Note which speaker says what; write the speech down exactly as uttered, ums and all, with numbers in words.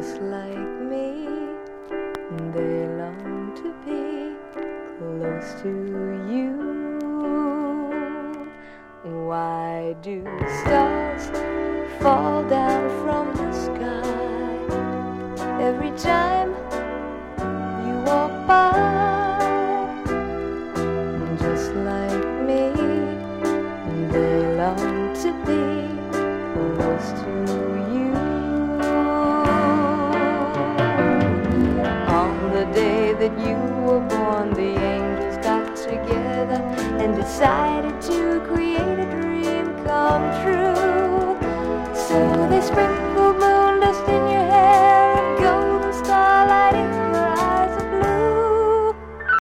Speaker 1: just like me. They long to be close to you. Why do stars fall down from the sky every time you walk by? Just like me, they long to be close to you. On the day that you were born, the angels got together and decided to create a dream come true. So they sprinkled